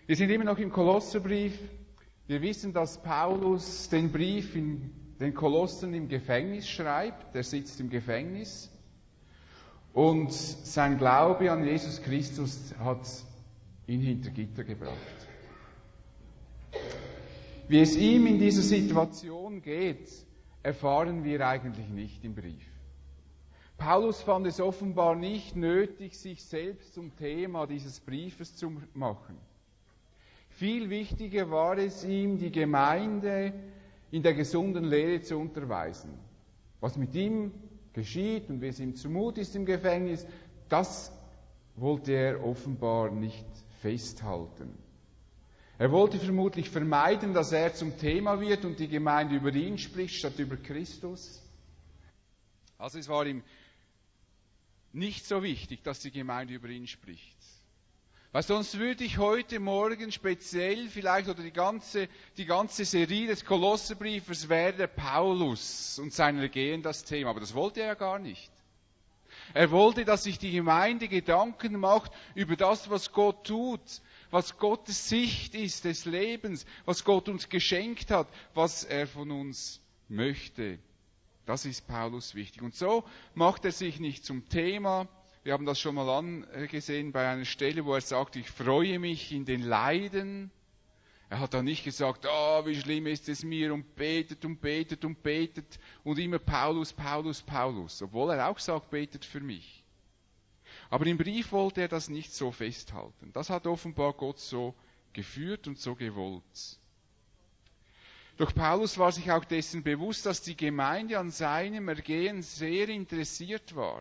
Wir sind immer noch im Kolosserbrief. Wir wissen, dass Paulus den Brief in den Kolossern im Gefängnis schreibt. Er sitzt im Gefängnis. Und sein Glaube an Jesus Christus hat ihn hinter Gitter gebracht. Wie es ihm in dieser Situation geht, erfahren wir eigentlich nicht im Brief. Paulus fand es offenbar nicht nötig, sich selbst zum Thema dieses Briefes zu machen. Viel wichtiger war es ihm, die Gemeinde in der gesunden Lehre zu unterweisen. Was mit ihm geschieht und wie es ihm zumut ist im Gefängnis, das wollte er offenbar nicht festhalten. Er wollte vermutlich vermeiden, dass er zum Thema wird und die Gemeinde über ihn spricht, statt über Christus. Also es war ihm nicht so wichtig, dass die Gemeinde über ihn spricht. Weil sonst würde ich heute Morgen speziell vielleicht, oder die ganze Serie des Kolosserbriefes wäre der Paulus und sein Ergehen das Thema. Aber das wollte er ja gar nicht. Er wollte, dass sich die Gemeinde Gedanken macht über das, was Gott tut, was Gottes Sicht ist des Lebens, was Gott uns geschenkt hat, was er von uns möchte. Das ist Paulus wichtig. Und so macht er sich nicht zum Thema. Wir haben das schon mal angesehen bei einer Stelle, wo er sagt, ich freue mich in den Leiden. Er hat da nicht gesagt, wie schlimm ist es mir und betet und betet und betet und immer Paulus, Paulus, Paulus. Obwohl er auch sagt, betet für mich. Aber im Brief wollte er das nicht so festhalten. Das hat offenbar Gott so geführt und so gewollt. Doch Paulus war sich auch dessen bewusst, dass die Gemeinde an seinem Ergehen sehr interessiert war.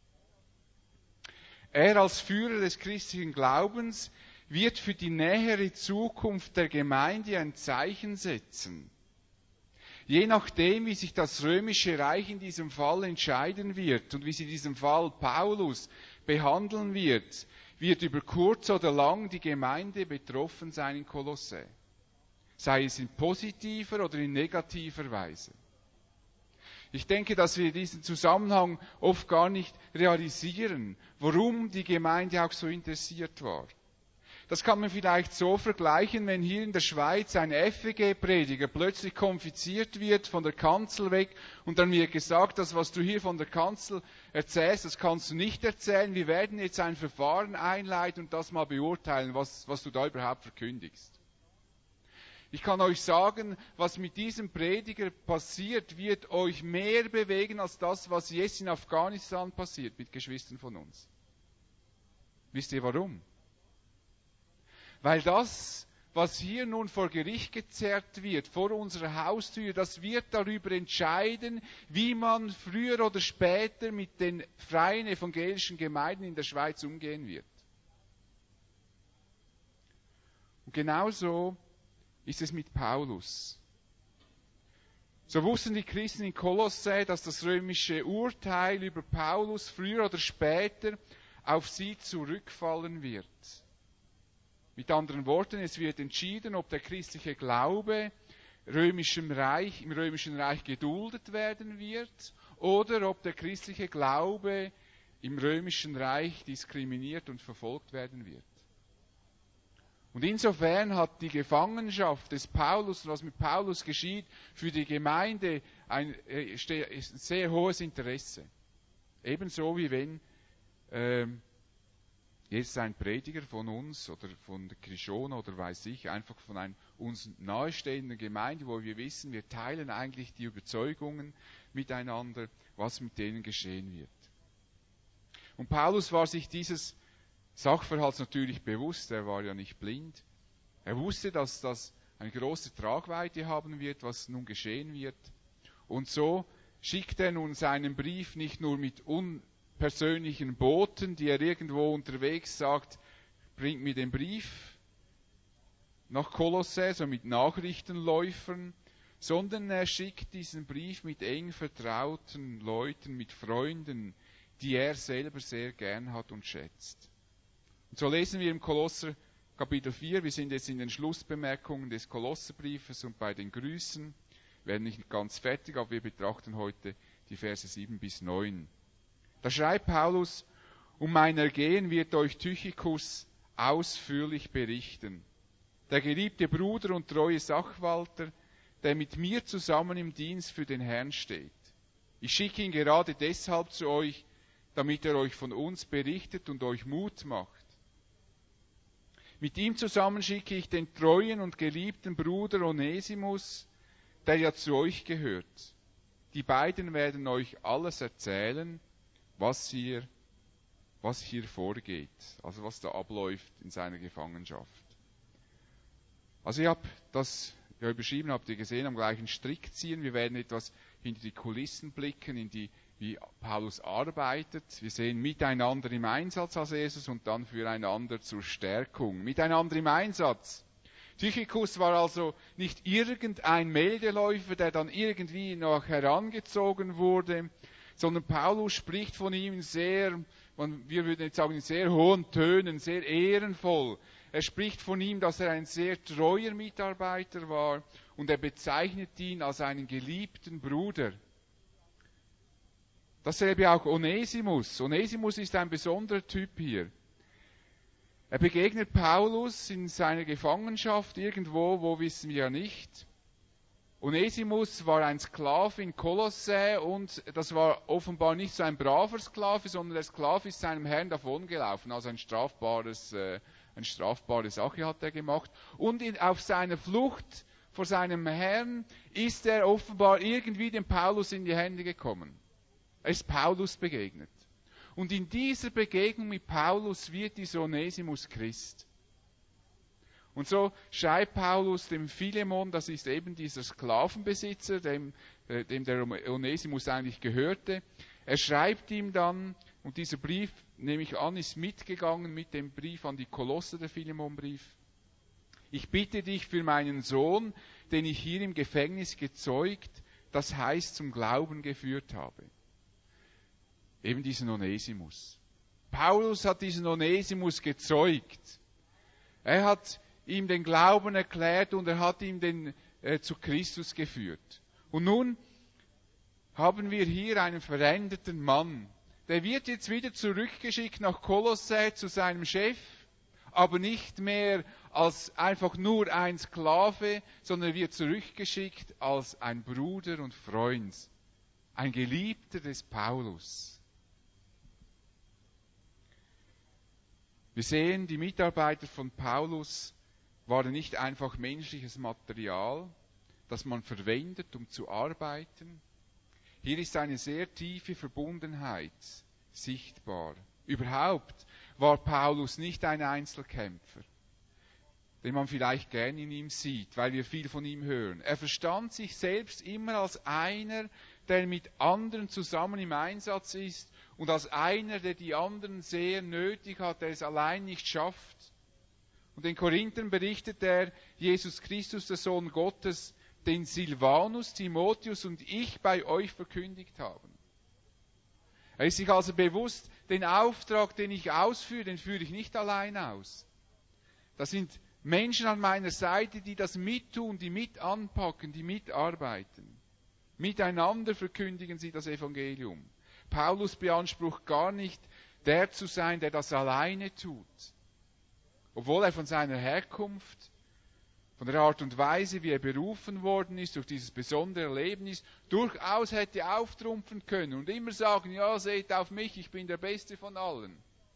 Er als Führer des christlichen Glaubens wird für die nähere Zukunft der Gemeinde ein Zeichen setzen. Je nachdem, wie sich das römische Reich in diesem Fall entscheiden wird und wie sie in diesem Fall Paulus behandeln wird, wird über kurz oder lang die Gemeinde betroffen sein in Kolossä. Sei es in positiver oder in negativer Weise. Ich denke, dass wir diesen Zusammenhang oft gar nicht realisieren, warum die Gemeinde auch so interessiert war. Das kann man vielleicht so vergleichen, wenn hier in der Schweiz ein FEG-Prediger plötzlich konfiziert wird von der Kanzel weg und dann wird gesagt, das, was du hier von der Kanzel erzählst, das kannst du nicht erzählen. Wir werden jetzt ein Verfahren einleiten und das mal beurteilen, was du da überhaupt verkündigst. Ich kann euch sagen, was mit diesem Prediger passiert, wird euch mehr bewegen als das, was jetzt in Afghanistan passiert mit Geschwistern von uns. Wisst ihr warum? Weil das, was hier nun vor Gericht gezerrt wird, vor unserer Haustür, das wird darüber entscheiden, wie man früher oder später mit den freien evangelischen Gemeinden in der Schweiz umgehen wird. Und genauso ist es mit Paulus. So wussten die Christen in Kolossä, dass das römische Urteil über Paulus früher oder später auf sie zurückfallen wird. Mit anderen Worten, es wird entschieden, ob der christliche Glaube im römischen Reich geduldet werden wird oder ob der christliche Glaube im römischen Reich diskriminiert und verfolgt werden wird. Und insofern hat die Gefangenschaft des Paulus und was mit Paulus geschieht, für die Gemeinde ein sehr hohes Interesse. Ebenso wie wenn jetzt ein Prediger von uns oder von der Krishona oder weiß ich, einfach von uns nahestehenden Gemeinde, wo wir wissen, wir teilen eigentlich die Überzeugungen miteinander, was mit denen geschehen wird. Und Paulus war sich dieses Sachverhalts natürlich bewusst, er war ja nicht blind. Er wusste, dass das eine große Tragweite haben wird, was nun geschehen wird. Und so schickt er nun seinen Brief nicht nur mit unpersönlichen Boten, die er irgendwo unterwegs sagt, bringt mir den Brief nach Kolossä, so mit Nachrichtenläufern, sondern er schickt diesen Brief mit eng vertrauten Leuten, mit Freunden, die er selber sehr gern hat und schätzt. Und so lesen wir im Kolosser Kapitel 4, wir sind jetzt in den Schlussbemerkungen des Kolosserbriefes und bei den Grüßen, werden nicht ganz fertig, aber wir betrachten heute die Verse 7 bis 9. Da schreibt Paulus, um mein Ergehen wird euch Tychicus ausführlich berichten. der geliebte Bruder und treue Sachwalter, der mit mir zusammen im Dienst für den Herrn steht. Ich schicke ihn gerade deshalb zu euch, damit er euch von uns berichtet und euch Mut macht. Mit ihm zusammen schicke ich den treuen und geliebten Bruder Onesimus, der ja zu euch gehört. Die beiden werden euch alles erzählen, was hier vorgeht, also was da abläuft in seiner Gefangenschaft. Also ich habe das überschrieben, habt ihr gesehen, am gleichen Strick ziehen. Wir werden etwas hinter die Kulissen blicken, wie Paulus arbeitet. Wir sehen miteinander im Einsatz als erstes und dann füreinander zur Stärkung. Miteinander im Einsatz. Tychicus war also nicht irgendein Meldeläufer, der dann irgendwie noch herangezogen wurde, sondern Paulus spricht von ihm wir würden jetzt sagen, in sehr hohen Tönen, sehr ehrenvoll. Er spricht von ihm, dass er ein sehr treuer Mitarbeiter war und er bezeichnet ihn als einen geliebten Bruder. Dasselbe auch Onesimus. Onesimus ist ein besonderer Typ hier. Er begegnet Paulus in seiner Gefangenschaft irgendwo, wo wissen wir ja nicht. Onesimus war ein Sklave in Kolossä und das war offenbar nicht so ein braver Sklave, sondern der Sklave ist seinem Herrn davongelaufen. Also eine strafbare Sache hat er gemacht. Und auf seiner Flucht vor seinem Herrn ist er offenbar irgendwie dem Paulus in die Hände gekommen. Er ist Paulus begegnet. Und in dieser Begegnung mit Paulus wird dieser Onesimus Christ. Und so schreibt Paulus dem Philemon, das ist eben dieser Sklavenbesitzer, dem der Onesimus eigentlich gehörte. Er schreibt ihm dann, und dieser Brief, nehme ich an, ist mitgegangen mit dem Brief an die Kolosser, der Philemonbrief. Ich bitte dich für meinen Sohn, den ich hier im Gefängnis gezeugt, das heißt zum Glauben geführt habe. Eben diesen Onesimus. Paulus hat diesen Onesimus gezeugt. Er hat ihm den Glauben erklärt und er hat ihn zu Christus geführt. Und nun haben wir hier einen veränderten Mann. Der wird jetzt wieder zurückgeschickt nach Kolossä zu seinem Chef, aber nicht mehr als einfach nur ein Sklave, sondern wird zurückgeschickt als ein Bruder und Freund, ein Geliebter des Paulus. Wir sehen, die Mitarbeiter von Paulus waren nicht einfach menschliches Material, das man verwendet, um zu arbeiten. Hier ist eine sehr tiefe Verbundenheit sichtbar. Überhaupt war Paulus nicht ein Einzelkämpfer, den man vielleicht gern in ihm sieht, weil wir viel von ihm hören. Er verstand sich selbst immer als einer, der mit anderen zusammen im Einsatz ist und als einer, der die anderen sehr nötig hat, der es allein nicht schafft. Und den Korinthern berichtet er, Jesus Christus, der Sohn Gottes, den Silvanus, Timotheus und ich bei euch verkündigt haben. Er ist sich also bewusst, den Auftrag, den ich ausführe, den führe ich nicht allein aus. Das sind Menschen an meiner Seite, die das mittun, die mit anpacken, die mitarbeiten. Miteinander verkündigen sie das Evangelium. Paulus beansprucht gar nicht, der zu sein, der das alleine tut. Obwohl er von seiner Herkunft, von der Art und Weise, wie er berufen worden ist, durch dieses besondere Erlebnis, durchaus hätte auftrumpfen können und immer sagen, ja, seht auf mich, ich bin der Beste von allen.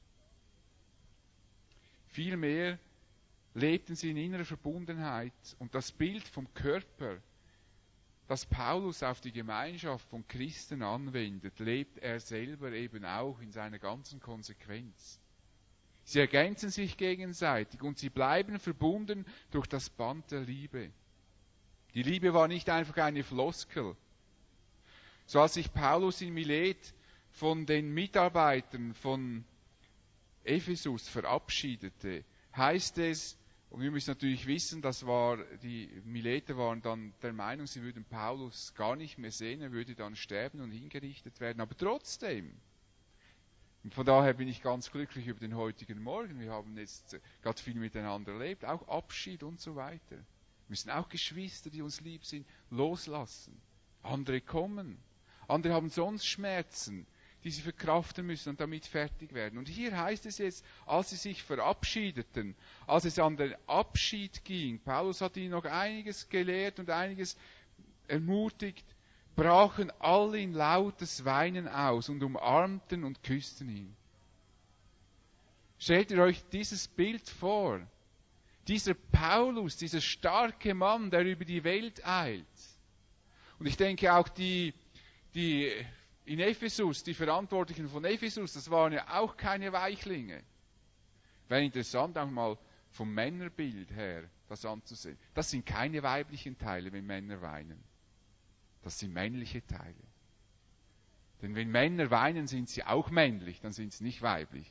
Vielmehr lebten sie in innerer Verbundenheit und das Bild vom Körper, das Paulus auf die Gemeinschaft von Christen anwendet, lebt er selber eben auch in seiner ganzen Konsequenz. Sie ergänzen sich gegenseitig und sie bleiben verbunden durch das Band der Liebe. Die Liebe war nicht einfach eine Floskel. So als sich Paulus in Milet von den Mitarbeitern von Ephesus verabschiedete, heißt es, und wir müssen natürlich wissen, die Mileter waren dann der Meinung, sie würden Paulus gar nicht mehr sehen, er würde dann sterben und hingerichtet werden. Aber trotzdem, und von daher bin ich ganz glücklich über den heutigen Morgen. Wir haben jetzt gerade viel miteinander erlebt, auch Abschied und so weiter. Wir müssen auch Geschwister, die uns lieb sind, loslassen. Andere kommen. Andere haben sonst Schmerzen, die sie verkraften müssen und damit fertig werden. Und hier heißt es jetzt, als sie sich verabschiedeten, als es an den Abschied ging, Paulus hat ihnen noch einiges gelehrt und einiges ermutigt, brachen alle in lautes Weinen aus und umarmten und küssten ihn. Stellt ihr euch dieses Bild vor? Dieser Paulus, dieser starke Mann, der über die Welt eilt. Und ich denke auch die in Ephesus, die Verantwortlichen von Ephesus, das waren ja auch keine Weichlinge. Wäre interessant, auch mal vom Männerbild her das anzusehen. Das sind keine weiblichen Teile, wenn Männer weinen. Das sind männliche Teile. Denn wenn Männer weinen, sind sie auch männlich, dann sind sie nicht weiblich.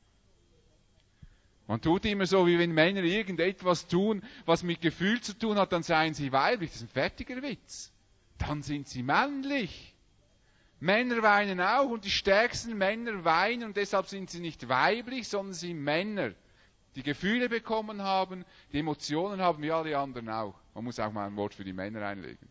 Man tut immer so, wie wenn Männer irgendetwas tun, was mit Gefühl zu tun hat, dann seien sie weiblich. Das ist ein fertiger Witz. Dann sind sie männlich. Männer weinen auch und die stärksten Männer weinen und deshalb sind sie nicht weiblich, sondern sie sind Männer, die Gefühle bekommen haben, die Emotionen haben, wie alle anderen auch. Man muss auch mal ein Wort für die Männer einlegen.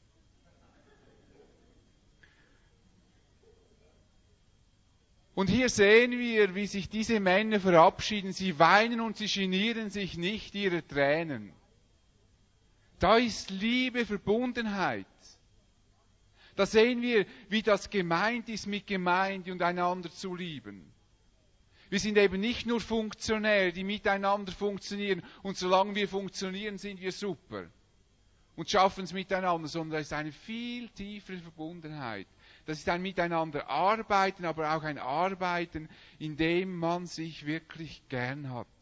Und hier sehen wir, wie sich diese Männer verabschieden. Sie weinen und sie genieren sich nicht ihrer Tränen. Da ist Liebe, Verbundenheit. Da sehen wir, wie das gemeint ist, mit Gemeinde und einander zu lieben. Wir sind eben nicht nur Funktionäre, die miteinander funktionieren und solange wir funktionieren, sind wir super und schaffen es miteinander, sondern da ist eine viel tiefere Verbundenheit. Das ist ein Miteinander arbeiten, aber auch ein Arbeiten, in dem man sich wirklich gern hat.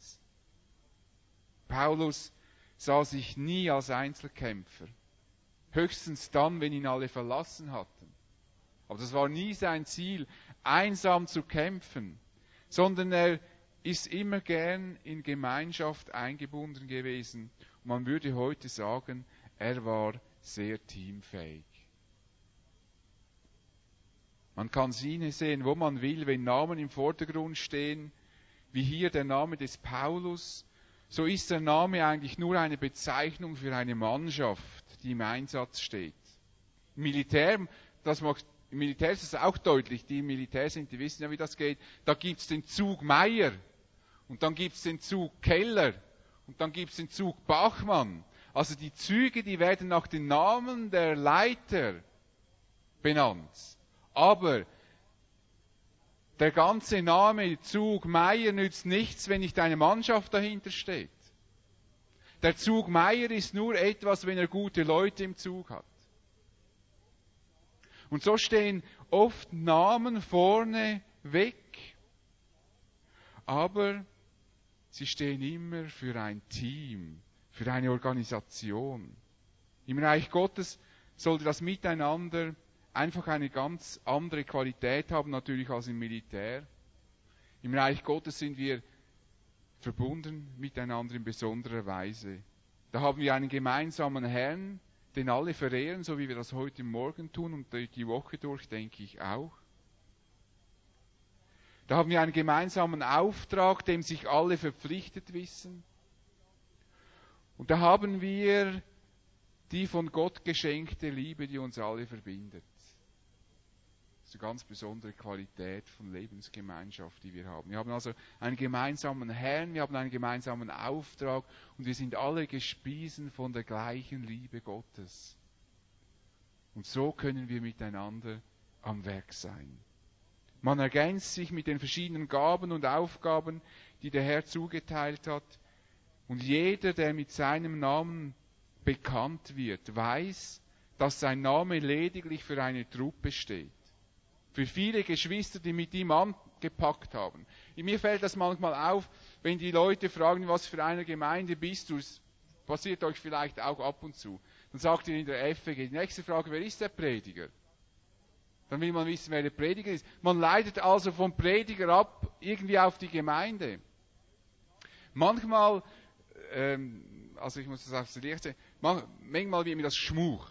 Paulus sah sich nie als Einzelkämpfer. Höchstens dann, wenn ihn alle verlassen hatten. Aber das war nie sein Ziel, einsam zu kämpfen, sondern er ist immer gern in Gemeinschaft eingebunden gewesen. Und man würde heute sagen, er war sehr teamfähig. Man kann sie sehen, wo man will, wenn Namen im Vordergrund stehen, wie hier der Name des Paulus, so ist der Name eigentlich nur eine Bezeichnung für eine Mannschaft, die im Einsatz steht. Im Militär ist es auch deutlich, die im Militär sind, die wissen ja, wie das geht. Da gibt es den Zug Meier und dann gibt es den Zug Keller und dann gibt es den Zug Bachmann. Also die Züge, die werden nach den Namen der Leiter benannt. Aber der ganze Name Zug Meier nützt nichts, wenn nicht eine Mannschaft dahinter steht. Der Zug Meier ist nur etwas, wenn er gute Leute im Zug hat. Und so stehen oft Namen vorne weg, aber sie stehen immer für ein Team, für eine Organisation. Im Reich Gottes sollte das Miteinander einfach eine ganz andere Qualität haben, natürlich als im Militär. Im Reich Gottes sind wir verbunden miteinander in besonderer Weise. Da haben wir einen gemeinsamen Herrn, den alle verehren, so wie wir das heute Morgen tun und die Woche durch, denke ich auch. Da haben wir einen gemeinsamen Auftrag, dem sich alle verpflichtet wissen. Und da haben wir die von Gott geschenkte Liebe, die uns alle verbindet. Das ist eine ganz besondere Qualität von Lebensgemeinschaft, die wir haben. Wir haben also einen gemeinsamen Herrn, wir haben einen gemeinsamen Auftrag und wir sind alle gespiesen von der gleichen Liebe Gottes. Und so können wir miteinander am Werk sein. Man ergänzt sich mit den verschiedenen Gaben und Aufgaben, die der Herr zugeteilt hat. Und jeder, der mit seinem Namen bekannt wird, weiß, dass sein Name lediglich für eine Truppe steht. Für viele Geschwister, die mit ihm angepackt haben. Mir fällt das manchmal auf, wenn die Leute fragen, was für eine Gemeinde bist du. Es passiert euch vielleicht auch ab und zu. Dann sagt ihr in der FWG, die nächste Frage, wer ist der Prediger? Dann will man wissen, wer der Prediger ist. Man leitet also vom Prediger ab, irgendwie auf die Gemeinde. Manchmal, also ich muss das aufs Licht sehen, manchmal wird mir das Schmuch.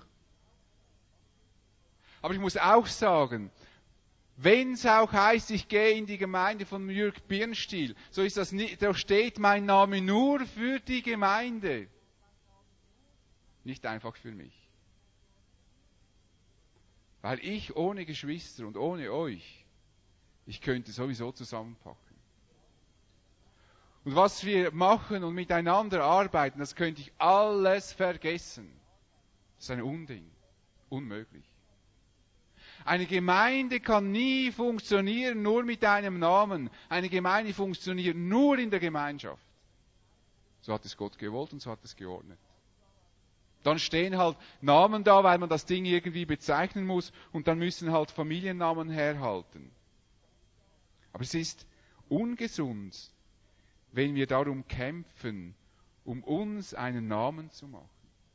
Aber ich muss auch sagen, wenn es auch heißt, ich gehe in die Gemeinde von Jürg Birnstiel, so ist das nicht, da steht mein Name nur für die Gemeinde. Nicht einfach für mich. Weil ich ohne Geschwister und ohne euch Ich könnte sowieso zusammenpacken. Und was wir machen und miteinander arbeiten, das könnte ich alles vergessen. Das ist ein Unding. Unmöglich. Eine Gemeinde kann nie funktionieren nur mit einem Namen. Eine Gemeinde funktioniert nur in der Gemeinschaft. So hat es Gott gewollt und so hat es geordnet. Dann stehen halt Namen da, weil man das Ding irgendwie bezeichnen muss und dann müssen halt Familiennamen herhalten. Aber es ist ungesund, wenn wir darum kämpfen, um uns einen Namen zu machen.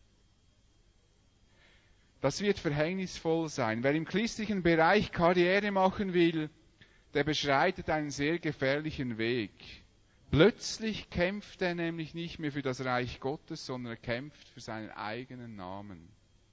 Das wird verhängnisvoll sein. Wer im christlichen Bereich Karriere machen will, der beschreitet einen sehr gefährlichen Weg. Plötzlich kämpft er nämlich nicht mehr für das Reich Gottes, sondern er kämpft für seinen eigenen Namen.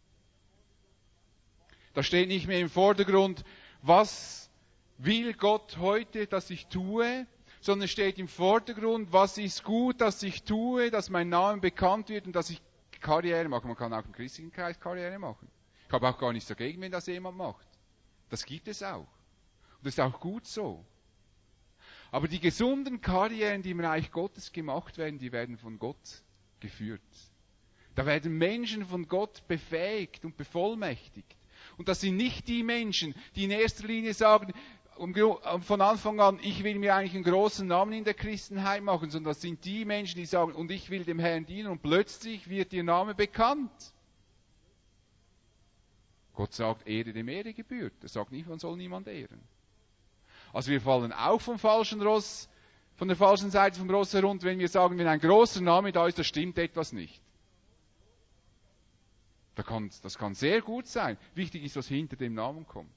Da steht nicht mehr im Vordergrund, was will Gott heute, dass ich tue, sondern steht im Vordergrund, was ist gut, dass ich tue, dass mein Name bekannt wird und dass ich Karriere mache. Man kann auch im christlichen Kreis Karriere machen. Ich habe auch gar nichts dagegen, wenn das jemand macht. Das gibt es auch. Und das ist auch gut so. Aber die gesunden Karrieren, die im Reich Gottes gemacht werden, die werden von Gott geführt. Da werden Menschen von Gott befähigt und bevollmächtigt. Und das sind nicht die Menschen, die in erster Linie sagen, von Anfang an, ich will mir eigentlich einen großen Namen in der Christenheit machen, sondern das sind die Menschen, die sagen, und ich will dem Herrn dienen und plötzlich wird ihr Name bekannt. Gott sagt, Ehre dem Ehre gebührt. Er sagt nicht, man soll niemand ehren. Also wir fallen auch vom falschen Ross, von der falschen Seite vom Ross herunter, wenn wir sagen, wenn ein großer Name da ist, da stimmt etwas nicht. Das kann sehr gut sein. Wichtig ist, was hinter dem Namen kommt.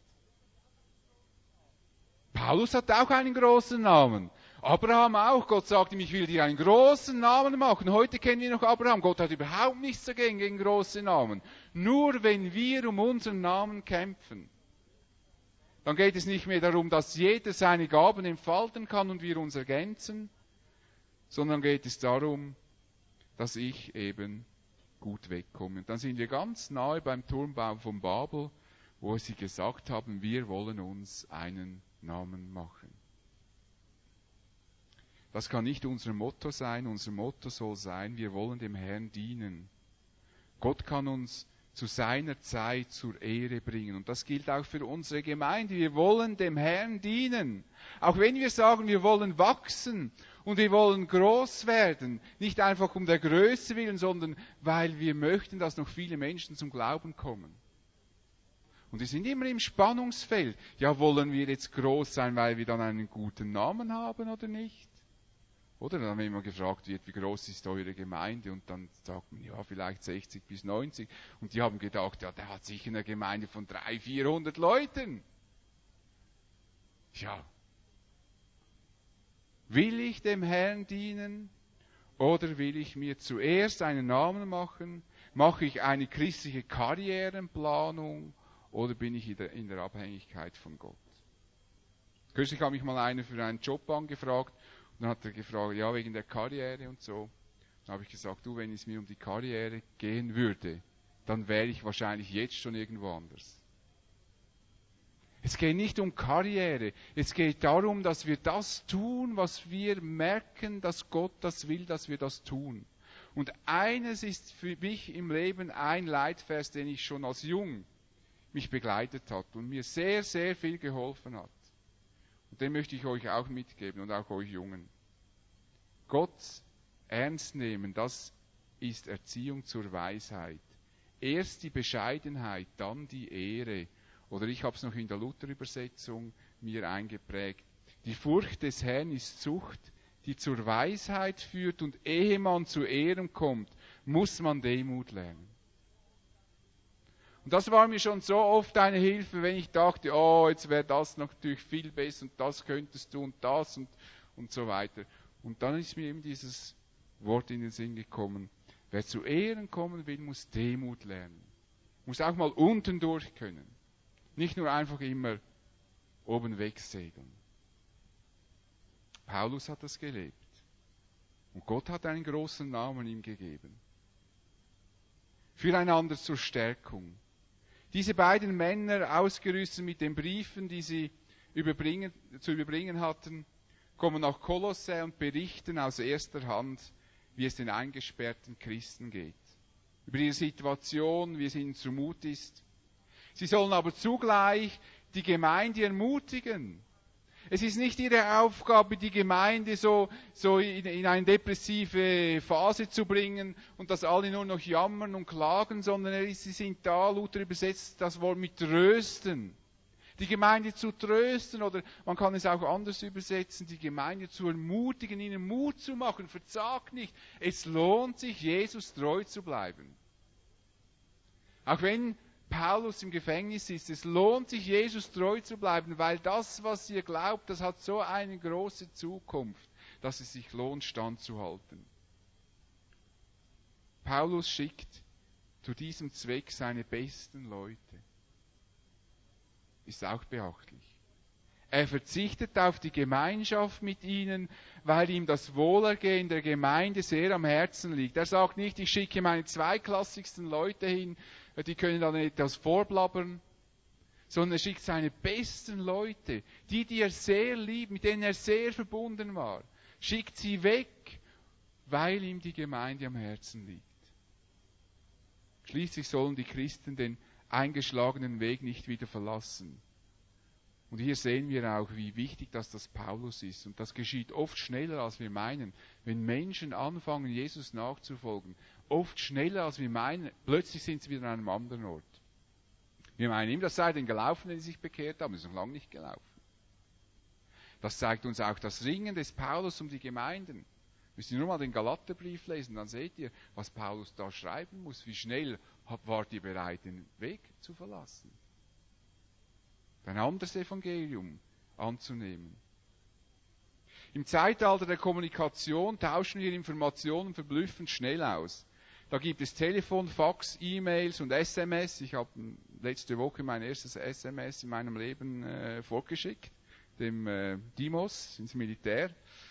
Paulus hat auch einen großen Namen. Abraham auch. Gott sagt ihm, ich will dir einen großen Namen machen. Heute kennen wir noch Abraham. Gott hat überhaupt nichts dagegen, gegen große Namen. Nur wenn wir um unseren Namen kämpfen, dann geht es nicht mehr darum, dass jeder seine Gaben entfalten kann und wir uns ergänzen, sondern geht es darum, dass ich eben gut wegkomme. Und dann sind wir ganz nahe beim Turmbau von Babel, wo sie gesagt haben, wir wollen uns einen Namen machen. Das kann nicht unser Motto sein. Unser Motto soll sein, wir wollen dem Herrn dienen. Gott kann uns zu seiner Zeit zur Ehre bringen. Und das gilt auch für unsere Gemeinde. Wir wollen dem Herrn dienen. Auch wenn wir sagen, wir wollen wachsen und wir wollen groß werden. Nicht einfach um der Größe willen, sondern weil wir möchten, dass noch viele Menschen zum Glauben kommen. Und wir sind immer im Spannungsfeld. Ja, wollen wir jetzt groß sein, weil wir dann einen guten Namen haben oder nicht? Oder dann, wenn man gefragt wird, wie groß ist eure Gemeinde? Und dann sagt man, ja, vielleicht 60 bis 90. Und die haben gedacht, ja, der hat sicher eine Gemeinde von 300, 400 Leuten. Tja. Will ich dem Herrn dienen? Oder will ich mir zuerst einen Namen machen? Mache ich eine christliche Karrierenplanung? Oder bin ich in der Abhängigkeit von Gott? Kürzlich hat mich mal einer für einen Job angefragt. Und dann hat er gefragt, ja, wegen der Karriere und so. Dann habe ich gesagt, du, wenn es mir um die Karriere gehen würde, dann wäre ich wahrscheinlich jetzt schon irgendwo anders. Es geht nicht um Karriere. Es geht darum, dass wir das tun, was wir merken, dass Gott das will, dass wir das tun. Und eines ist für mich im Leben ein Leitvers, den ich schon als jung mich begleitet hat und mir sehr, sehr viel geholfen hat. Und den möchte ich euch auch mitgeben und auch euch Jungen. Gott ernst nehmen, das ist Erziehung zur Weisheit. Erst die Bescheidenheit, dann die Ehre. Oder ich habe es noch in der Luther-Übersetzung mir eingeprägt. Die Furcht des Herrn ist Zucht, die zur Weisheit führt, und ehe man zu Ehren kommt, muss man Demut lernen. Und das war mir schon so oft eine Hilfe, wenn ich dachte, oh, jetzt wäre das natürlich viel besser und das könntest du und das und so weiter. Und dann ist mir eben dieses Wort in den Sinn gekommen, wer zu Ehren kommen will, muss Demut lernen. Muss auch mal unten durch können. Nicht nur einfach immer oben wegsegeln. Paulus hat das gelebt. Und Gott hat einen großen Namen ihm gegeben. Füreinander zur Stärkung. Diese beiden Männer, ausgerüstet mit den Briefen, die sie zu überbringen hatten, kommen nach Kolossä und berichten aus erster Hand, wie es den eingesperrten Christen geht. Über ihre Situation, wie es ihnen zumut ist. Sie sollen aber zugleich die Gemeinde ermutigen. Es ist nicht ihre Aufgabe, die Gemeinde so in eine depressive Phase zu bringen und dass alle nur noch jammern und klagen, sondern sie sind da, Luther übersetzt das Wort mit trösten. Die Gemeinde zu trösten, oder man kann es auch anders übersetzen, die Gemeinde zu ermutigen, ihnen Mut zu machen, verzagt nicht. Es lohnt sich, Jesus treu zu bleiben. Auch wenn Paulus im Gefängnis ist, es lohnt sich, Jesus treu zu bleiben, weil das, was ihr glaubt, das hat so eine große Zukunft, dass es sich lohnt, standzuhalten. Paulus schickt zu diesem Zweck seine besten Leute. Ist auch beachtlich. Er verzichtet auf die Gemeinschaft mit ihnen, weil ihm das Wohlergehen der Gemeinde sehr am Herzen liegt. Er sagt nicht, ich schicke meine zweiklassigsten Leute hin, die können dann etwas vorblabbern, sondern er schickt seine besten Leute, die er sehr liebt, mit denen er sehr verbunden war, schickt sie weg, weil ihm die Gemeinde am Herzen liegt. Schließlich sollen die Christen den eingeschlagenen Weg nicht wieder verlassen. Und hier sehen wir auch, wie wichtig das Paulus ist. Und das geschieht oft schneller, als wir meinen. Wenn Menschen anfangen, Jesus nachzufolgen, oft schneller, als wir meinen, plötzlich sind sie wieder an einem anderen Ort. Wir meinen immer, das sei den Gelaufenen, die sich bekehrt haben, das ist noch lange nicht gelaufen. Das zeigt uns auch das Ringen des Paulus um die Gemeinden. Müsst ihr nur mal den Galaterbrief lesen, dann seht ihr, was Paulus da schreiben muss. Wie schnell wart ihr bereit, den Weg zu verlassen? Ein anderes Evangelium anzunehmen. Im Zeitalter der Kommunikation tauschen wir Informationen verblüffend schnell aus. Da gibt es Telefon, Fax, E-Mails und SMS. Ich habe letzte Woche mein erstes SMS in meinem Leben vorgeschickt, dem Dimos ins Militär.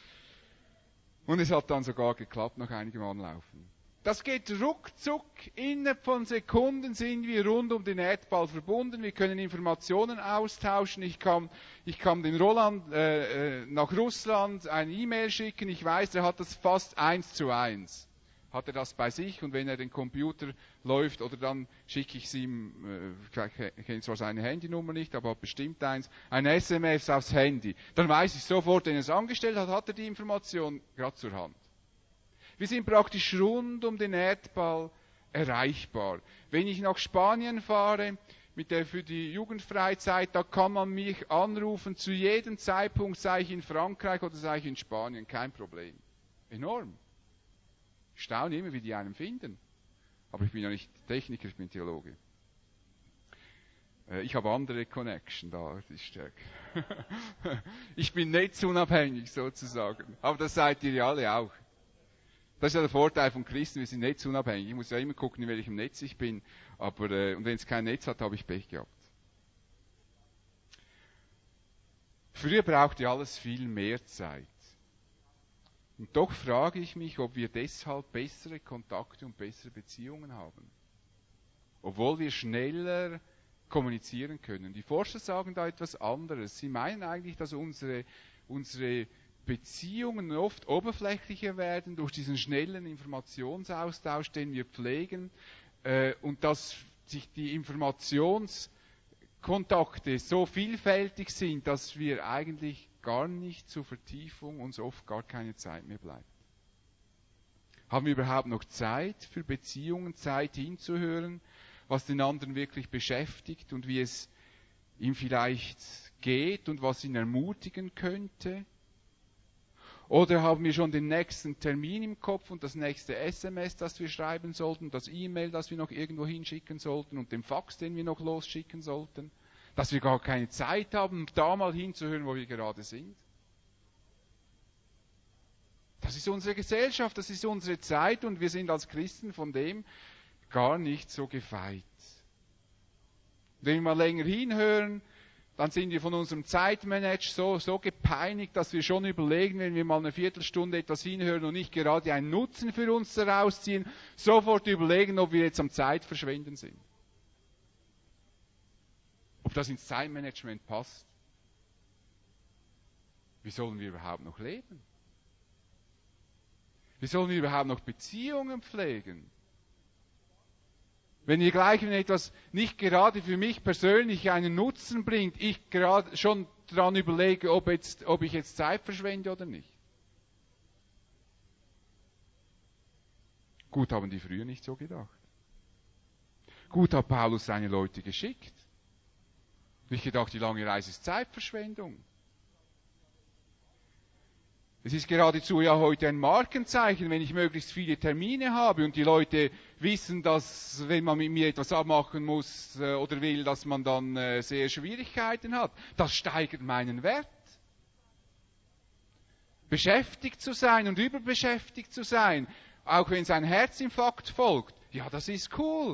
Und es hat dann sogar geklappt nach einigem Anlaufen. Das geht ruckzuck, innerhalb von Sekunden sind wir rund um den Erdball verbunden, wir können Informationen austauschen, ich kann den Roland nach Russland eine E-Mail schicken, ich weiß, er hat das fast 1:1. Hat er das bei sich und wenn er den Computer läuft, oder dann schicke ich es ihm, ich kenne zwar seine Handynummer nicht, aber hat bestimmt eins, eine SMS aufs Handy. Dann weiß ich sofort, wenn er es angestellt hat, hat er die Information gerade zur Hand. Wir sind praktisch rund um den Erdball erreichbar. Wenn ich nach Spanien fahre, für die Jugendfreizeit, da kann man mich anrufen, zu jedem Zeitpunkt, sei ich in Frankreich oder sei ich in Spanien, kein Problem. Enorm. Ich staune immer, wie die einen finden. Aber ich bin ja nicht Techniker, ich bin Theologe. Ich habe andere Connection da, das ist stärker. Ich bin netzunabhängig sozusagen. Aber das seid ihr ja alle auch. Das ist ja der Vorteil von Christen, wir sind netzunabhängig. Ich muss ja immer gucken, in welchem Netz ich bin. Und wenn es kein Netz hat, habe ich Pech gehabt. Früher brauchte alles viel mehr Zeit. Und doch frage ich mich, ob wir deshalb bessere Kontakte und bessere Beziehungen haben. Obwohl wir schneller kommunizieren können. Die Forscher sagen da etwas anderes. Sie meinen eigentlich, dass unsere Beziehungen oft oberflächlicher werden durch diesen schnellen Informationsaustausch, den wir pflegen, und dass sich die Informationskontakte so vielfältig sind, dass wir eigentlich gar nicht zur Vertiefung uns oft gar keine Zeit mehr bleibt. Haben wir überhaupt noch Zeit für Beziehungen, Zeit hinzuhören, was den anderen wirklich beschäftigt und wie es ihm vielleicht geht und was ihn ermutigen könnte? Oder haben wir schon den nächsten Termin im Kopf und das nächste SMS, das wir schreiben sollten, das E-Mail, das wir noch irgendwo hinschicken sollten und den Fax, den wir noch losschicken sollten? Dass wir gar keine Zeit haben, da mal hinzuhören, wo wir gerade sind. Das ist unsere Gesellschaft, das ist unsere Zeit und wir sind als Christen von dem gar nicht so gefeit. Wenn wir mal länger hinhören, dann sind wir von unserem Zeitmanagement so gepeinigt, dass wir schon überlegen, wenn wir mal eine Viertelstunde etwas hinhören und nicht gerade einen Nutzen für uns daraus ziehen, sofort überlegen, ob wir jetzt am Zeitverschwenden sind. Ob das ins Zeitmanagement passt. Wie sollen wir überhaupt noch leben? Wie sollen wir überhaupt noch Beziehungen pflegen? Wenn ihr gleich, wenn etwas nicht gerade für mich persönlich einen Nutzen bringt, ich gerade schon daran überlege, ob ich jetzt Zeit verschwende oder nicht. Gut, haben die früher nicht so gedacht. Gut hat Paulus seine Leute geschickt. Nicht gedacht, die lange Reise ist Zeitverschwendung. Es ist geradezu ja heute ein Markenzeichen, wenn ich möglichst viele Termine habe und die Leute wissen, dass, wenn man mit mir etwas abmachen muss oder will, dass man dann sehr Schwierigkeiten hat. Das steigert meinen Wert. Beschäftigt zu sein und überbeschäftigt zu sein, auch wenn es ein Herzinfarkt folgt, ja, das ist cool.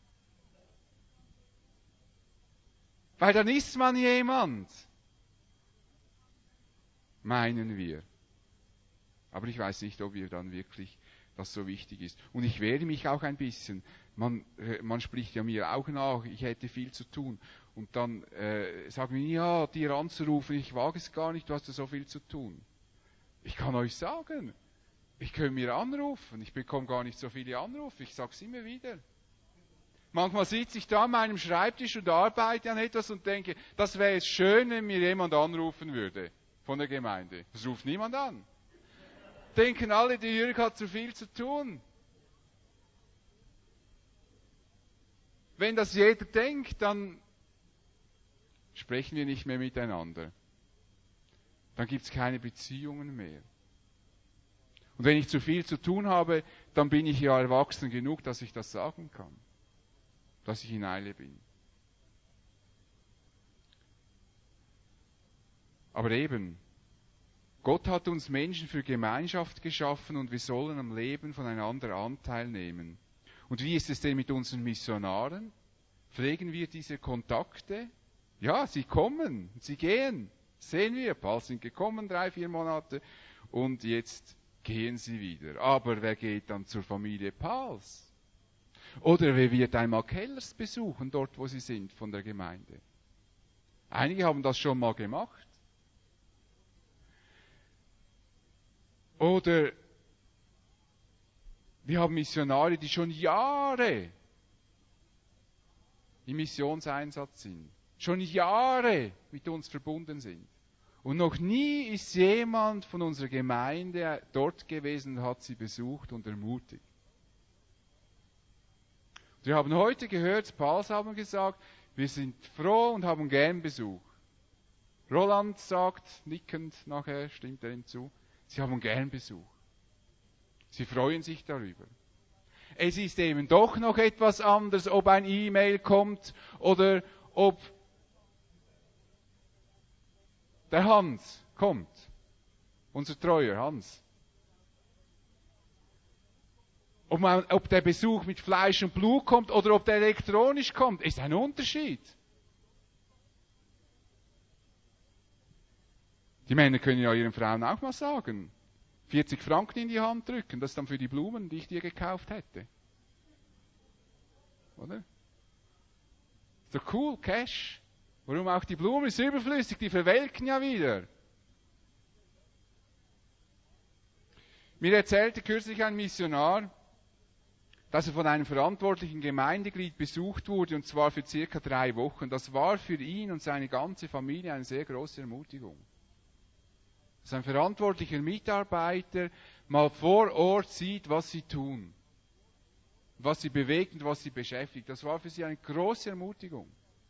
Weil dann ist man jemand, meinen wir. Aber ich weiß nicht, ob ihr dann wirklich das so wichtig ist. Und ich wehre mich auch ein bisschen. Man spricht ja mir auch nach, ich hätte viel zu tun. Und dann sagen wir, ja, dir anzurufen, ich wage es gar nicht, du hast ja so viel zu tun. Ich kann euch sagen, ich könnte mir anrufen, ich bekomme gar nicht so viele Anrufe, ich sage es immer wieder. Manchmal sitze ich da an meinem Schreibtisch und arbeite an etwas und denke, das wäre jetzt schön, wenn mir jemand anrufen würde von der Gemeinde. Das ruft niemand an. Denken alle, der Jürg hat zu viel zu tun. Wenn das jeder denkt, dann sprechen wir nicht mehr miteinander. Dann gibt es keine Beziehungen mehr. Und wenn ich zu viel zu tun habe, dann bin ich ja erwachsen genug, dass ich das sagen kann. Dass ich in Eile bin. Aber eben, Gott hat uns Menschen für Gemeinschaft geschaffen und wir sollen am Leben voneinander Anteil nehmen. Und wie ist es denn mit unseren Missionaren? Pflegen wir diese Kontakte? Ja, sie kommen, sie gehen. Sehen wir, Paul sind gekommen, 3-4 Monate und jetzt gehen sie wieder. Aber wer geht dann zur Familie Pauls? Oder wer wird einmal Kellers besuchen, dort wo sie sind, von der Gemeinde? Einige haben das schon mal gemacht. Oder wir haben Missionare, die schon Jahre im Missionseinsatz sind, schon Jahre mit uns verbunden sind. Und noch nie ist jemand von unserer Gemeinde dort gewesen und hat sie besucht und ermutigt. Wir haben heute gehört, Pauls haben gesagt, wir sind froh und haben gern Besuch. Roland sagt, nickend nachher, stimmt er ihm zu, sie haben gern Besuch. Sie freuen sich darüber. Es ist eben doch noch etwas anderes, ob ein E-Mail kommt oder ob der Hans kommt. Unser treuer Hans. Ob der Besuch mit Fleisch und Blut kommt oder ob der elektronisch kommt, ist ein Unterschied. Die Männer können ja ihren Frauen auch mal sagen, 40 Franken in die Hand drücken, das ist dann für die Blumen, die ich dir gekauft hätte. Oder? So cool, Cash. Warum auch die Blumen ist überflüssig, die verwelken ja wieder. Mir erzählte kürzlich ein Missionar, dass er von einem verantwortlichen Gemeindeglied besucht wurde, und zwar für circa 3 Wochen. Das war für ihn und seine ganze Familie eine sehr große Ermutigung. Dass ein verantwortlicher Mitarbeiter mal vor Ort sieht, was sie tun, was sie bewegt und was sie beschäftigt. Das war für sie eine große Ermutigung.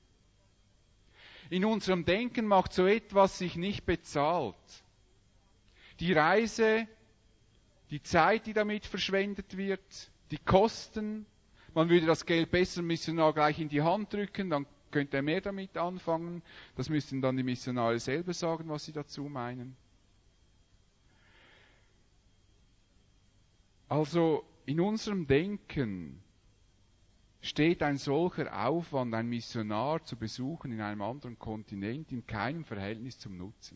In unserem Denken macht so etwas sich nicht bezahlt. Die Reise, die Zeit, die damit verschwendet wird, die Kosten, man würde das Geld besser dem Missionar gleich in die Hand drücken, dann könnte er mehr damit anfangen. Das müssten dann die Missionare selber sagen, was sie dazu meinen. Also in unserem Denken steht ein solcher Aufwand, einen Missionar zu besuchen in einem anderen Kontinent, in keinem Verhältnis zum Nutzen.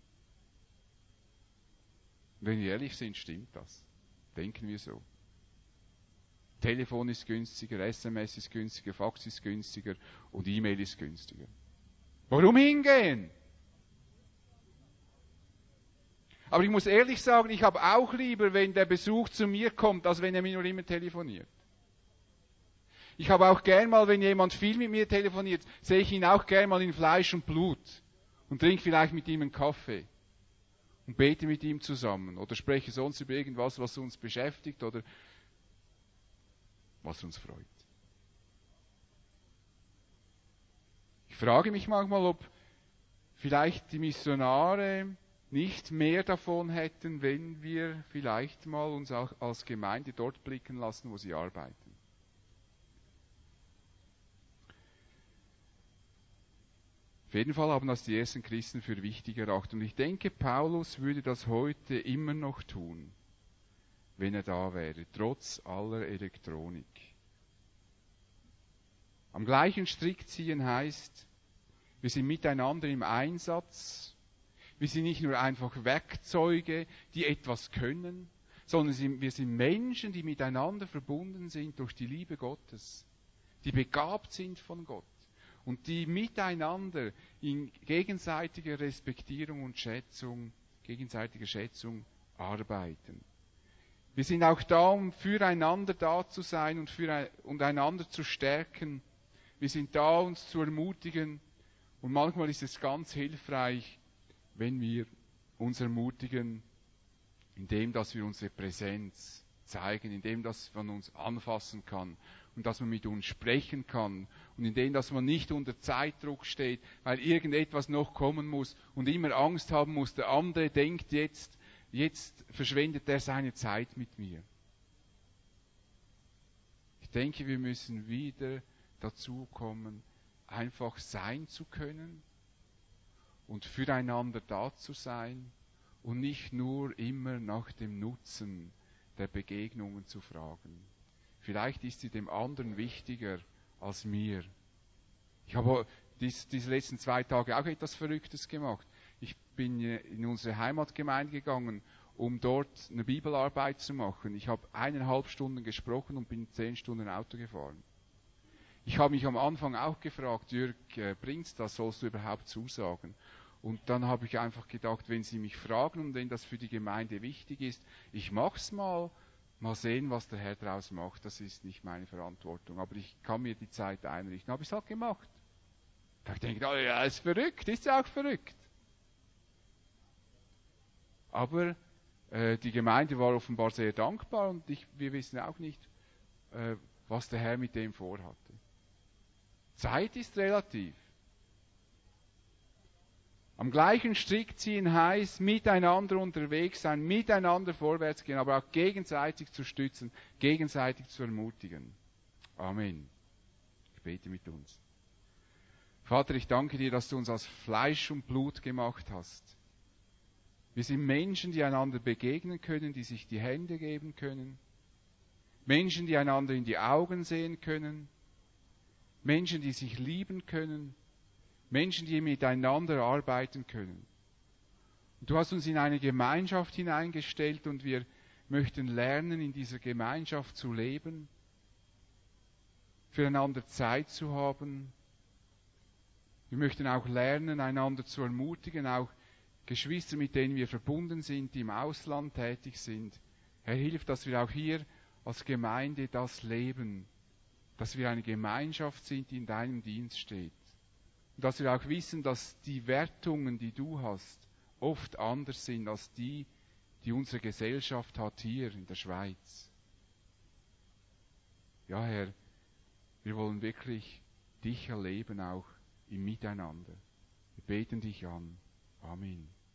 Wenn wir ehrlich sind, stimmt das. Denken wir so. Telefon ist günstiger, SMS ist günstiger, Fax ist günstiger und E-Mail ist günstiger. Warum hingehen? Aber ich muss ehrlich sagen, ich habe auch lieber, wenn der Besuch zu mir kommt, als wenn er mir nur immer telefoniert. Ich habe auch gern mal, wenn jemand viel mit mir telefoniert, sehe ich ihn auch gern mal in Fleisch und Blut und trinke vielleicht mit ihm einen Kaffee und bete mit ihm zusammen oder spreche sonst über irgendwas, was uns beschäftigt oder was uns freut. Ich frage mich manchmal, ob vielleicht die Missionare nicht mehr davon hätten, wenn wir vielleicht mal uns auch als Gemeinde dort blicken lassen, wo sie arbeiten. Auf jeden Fall haben das die ersten Christen für wichtig erachtet. Und ich denke, Paulus würde das heute immer noch tun, wenn er da wäre, trotz aller Elektronik. Am gleichen Strick ziehen heißt, wir sind miteinander im Einsatz. Wir sind nicht nur einfach Werkzeuge, die etwas können, sondern wir sind Menschen, die miteinander verbunden sind durch die Liebe Gottes, die begabt sind von Gott und die miteinander in gegenseitiger Respektierung und gegenseitiger Schätzung arbeiten. Wir sind auch da, um füreinander da zu sein und einander zu stärken. Wir sind da, uns zu ermutigen. Und manchmal ist es ganz hilfreich, wenn wir uns ermutigen, indem dass wir unsere Präsenz zeigen, indem dass man uns anfassen kann und dass man mit uns sprechen kann und indem dass man nicht unter Zeitdruck steht, weil irgendetwas noch kommen muss und immer Angst haben muss, der andere denkt jetzt verschwendet er seine Zeit mit mir. Ich denke, wir müssen wieder dazu kommen, einfach sein zu können und füreinander da zu sein und nicht nur immer nach dem Nutzen der Begegnungen zu fragen. Vielleicht ist sie dem anderen wichtiger als mir. Ich habe diese letzten 2 Tage auch etwas Verrücktes gemacht. Ich bin in unsere Heimatgemeinde gegangen, um dort eine Bibelarbeit zu machen. Ich habe 1,5 Stunden gesprochen und bin 10 Stunden Auto gefahren. Ich habe mich am Anfang auch gefragt, Jörg, bringt's das, sollst du überhaupt zusagen? Und dann habe ich einfach gedacht, wenn Sie mich fragen und wenn das für die Gemeinde wichtig ist, ich mach's mal sehen, was der Herr daraus macht, das ist nicht meine Verantwortung, aber ich kann mir die Zeit einrichten. Habe ich es halt gemacht. Da habe ich gedacht, oh ja, ist verrückt, ist ja auch verrückt. Aber die Gemeinde war offenbar sehr dankbar und wir wissen auch nicht, was der Herr mit dem vorhatte. Zeit ist relativ. Am gleichen Strick ziehen heißt, miteinander unterwegs sein, miteinander vorwärts gehen, aber auch gegenseitig zu stützen, gegenseitig zu ermutigen. Amen. Ich bete mit uns. Vater, ich danke dir, dass du uns aus Fleisch und Blut gemacht hast. Wir sind Menschen, die einander begegnen können, die sich die Hände geben können. Menschen, die einander in die Augen sehen können. Menschen, die sich lieben können. Menschen, die miteinander arbeiten können. Und du hast uns in eine Gemeinschaft hineingestellt und wir möchten lernen, in dieser Gemeinschaft zu leben, füreinander Zeit zu haben. Wir möchten auch lernen, einander zu ermutigen, auch Geschwister, mit denen wir verbunden sind, die im Ausland tätig sind. Herr, hilf, dass wir auch hier als Gemeinde das leben, dass wir eine Gemeinschaft sind, die in deinem Dienst steht. Und dass wir auch wissen, dass die Wertungen, die du hast, oft anders sind als die unsere Gesellschaft hat hier in der Schweiz. Ja, Herr, wir wollen wirklich dich erleben, auch im Miteinander. Wir beten dich an. Amen.